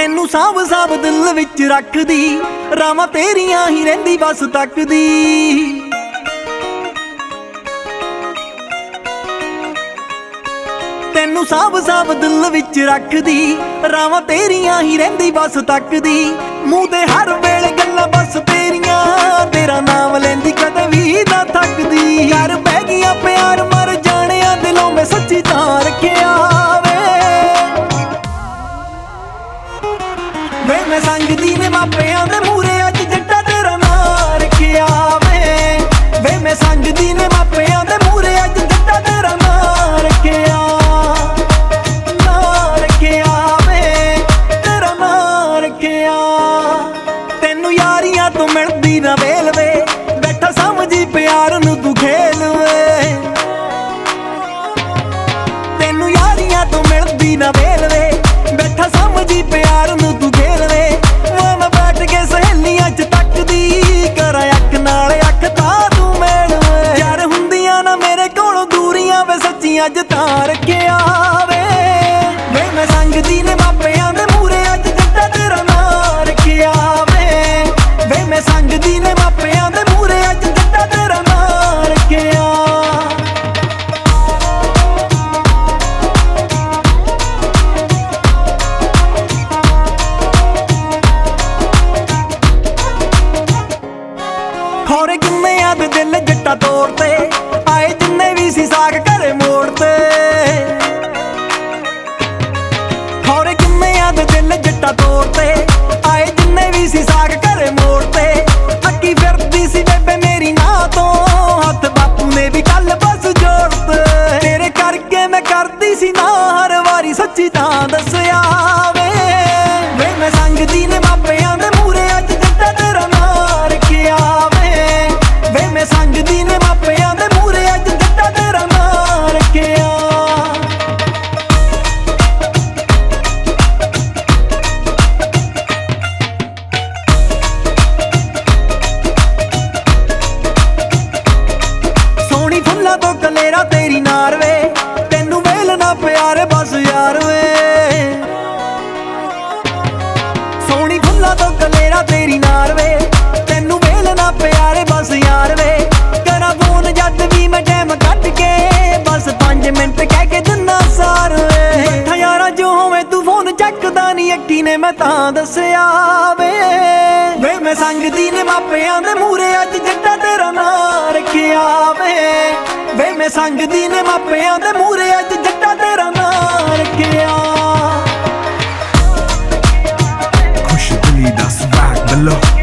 ਤੈਨੂੰ ਸਾਂਭ ਸਾਂਭ ਦਿਲ ਵਿੱਚ ਰੱਖਦੀ, ਰਾਵਾਂ ਤੇਰੀਆਂ ਹੀ ਰਹਿੰਦੀ ਬਸ ਤੱਕਦੀ। ਤੈਨੂੰ ਸਾਂਭ ਸਾਂਭ ਦਿਲ ਵਿੱਚ ਰੱਖਦੀ, ਰਾਵਾਂ ਤੇਰੀਆਂ ਹੀ ਰਹਿੰਦੀ ਬਸ ਤੱਕਦੀ। ਮੂੰਹ ਤੇ ਹਰ ਵੇਲੇ ਗੱਲਾਂ ਬਸ ਤੇਰੀਆਂ, ਤੇਰਾ ਨਾਮ ਲੈਂਦੀ ਕਦੇ ਵੀ ਨਾ ਥੱਕਦੀ। ਕਰ ਬਹਿ ਗਈਆਂ ਪਿਆਰ ਮਰ ਜਾਣਿਆ ਦਿਲੋਂ ਮੈਂ ਸੱਚੀ ਤਾਂ ਰੱਖਿਆ ਵੇ ਮੈਂ ਸੰਗਦੀ ਨੇ ਮਾਪਿਆਂ ਦੇ ਮੂਹਰੇ ਅੱਜ ਜੱਟਾ ਤੇਰਾ ਨਾਂ ਰੱਖਿਆ ਵੇ ਮੈਂ ਸੰਗਦੀ ਨੇ ਮਾਪਿਆਂ ਦੇ ਮੂਹਰੇ ਅੱਜ ਜੱਟਾ ਤੇਰਾ ਨਾਂ ਰੱਖਿਆ ਤੈਨੂੰ ਯਾਰੀਆਂ ਤੋਂ ਮਿਲਦੀ ਨਾ ਵੇਲ ਵੇ, ਬੈਠਾ ਸਮਝੀ ਪਿਆਰ ਨੂੰ ਤੂੰ ਖੇਲ ਵੇ। ਤੈਨੂੰ ਯਾਰੀਆਂ ਤੋਂ ਮਿਲਦੀ ਨਾ ਵੇਲ ਵੇ, ਬੈਠਾ ਸਮਝੀ ਪਿਆਰ ਨੂੰ ਤੂੰ ਖੇਲ ਵੇ। ਉਹ ਮੈਂ ਬੈਠ ਕੇ ਸਹੇਲੀਆਂ ਚ ਤੱਕਦੀ, ਕਰਾਂ ਅੱਖ ਨਾਲ ਅੱਖ ਤਾਂ ਤੂੰ ਮੇਲ ਵੇ। ਯਾਰ ਹੁੰਦੀਆਂ ਨਾ ਮੇਰੇ ਕੋਲੋਂ ਦੂਰੀਆਂ ਵੇ, ਸੱਚੀਆਂ ਅੱਜ ਤਾਂ ਰੱਖਿਆ ਵੇ ਮੈਂ ਸੰਗਦੀ ਨੇ ਮਾਪਿਆਂ ਦੇ ਮੂਹਰੇ ਅੱਜ ਜੱਟਾ ਤੇਰਾ ਨਾਂ ਰੱਖਿਆ ਵੇ ਮੈਂ ਸੰਗਦੀ ਨੇ ਮਾਪਿਆਂ ਦੇ ਮੂਹਰੇ ਅੱਜ ਜੱਟਾ ਤੇਰਾ ਨਾਂ ਰੱਖਿਆ। ਖੌਰੇ ਕਿੰਨੇ ਦੇ ਦਿਲ ਜੱਟਾ ਤੋੜ ਤੇ ਆਏ, ਜਿੰਨੇ ਵੀ ਸੀ ਸਾਗ ਘਰੇ ਮੋੜ ਤੇ। ਖੌਰੇ ਕਿੰਨੇ ਦੇ ਦਿਲ ਜੱਟਾ ਤੋੜ ਤੇ ਆਏ, ਜਿੰਨੇ ਵੀ ਸੀ ਸਾਗ ਘਰੇ ਮੋੜ ਤੇ। ਅੱਗੀ ਫਿਰਦੀ ਸੀ ਬੇਬੇ ਮੇਰੀ ਨਾਂ ਤੋਂ, ਹੱਥ ਬਾਪੂ ਨੇ ਵੀ ਕੱਲ ਬਸ ਜੋੜਤੇ। ਤੇਰੇ ਕਰਕੇ ਮੈਂ ਕਰਦੀ ਸੀ ਨਾ ਹਰ ਵਾਰੀ, ਸੱਚੀ ਤਾਂ ਦੱਸਿਆ ਵੇ ਮੈਂ ਸੰਗਦੀ ਨੇ ਮਾਪਿਆਂ ਦੇ ਮੂਹਰੇ ਅੱਜ ਜੱਟਾ ਤੇਰਾ ਨਾਂ ਰੱਖਿਆ ਵੇ ਮੈਂ ਸੰਗਦੀ ਨੇ ਮਾਪਿਆਂ ਦੇ ਮੂਹਰੇ ਅੱਜ ਜੱਟਾ ਤੇਰਾ ਨਾਂ ਰੱਖਿਆ। ਸੋਹਣੀ ਫੁੱਲਾਂ ਤੋਂ ਕਲੇਰਾ ਤੇਰੀ ਨਾਰ ਵੇ, ਤੈਨੂੰ ਵੇਲ ਨਾ ਪਿਆਰ ਬਸ ਯਾਰ ਵੇ। ਸੋਹਣੀ ਫੁੱਲਾਂ ਤੋਂ ਕਲੇਰਾ ਤੇਰੀ ਨਾਰ ਵੇ, ਤੈਨੂੰ ਵੇਲ ਨਾ ਪਿਆਰ ਬਸ ਯਾਰ ਵੇ। ਕਰਾਂ ਫੋਨ ਜਦ ਵੀ ਮੈਂ ਟਾਈਮ ਕੱਢ ਕੇ, ਬਸ 5 ਮਿੰਟ ਕਹਿ ਕੇ ਦਿਨਾ ਸਾਰ ਵੇ। ਬੈਠਾ ਯਾਰਾ ਜੋ ਹੋਵੇਂ ਤੂੰ ਫੋਨ ਚੱਕਦਾ ਨੀ, ਅੱਖੀ ਨੇ ਮੈਂ ਤਾਂ ਦੱਸਿਆ ਵੇ ਮੈਂ ਸੰਗਦੀ ਨੇ ਮਾਪਿਆਂ ਦੇ ਮੂਹਰੇ ਅੱਜ ਜੱਟਾ ਤੇਰਾ ਨਾਂ ਰੱਖਿਆ ਵੇ ਮੈਂ ਸੰਗਦੀ ਨੇ ਮਾਪਿਆਂ ਦੇ ਮੂਹਰੇ ਅੱਜ ਜੱਟਾ ਤੇਰਾ ਨਾਂ ਰੱਖਿਆ। ਖੁਸ਼ ਦਿਲੀ ਦਾ ਸਵਾਗ ਬਲੋ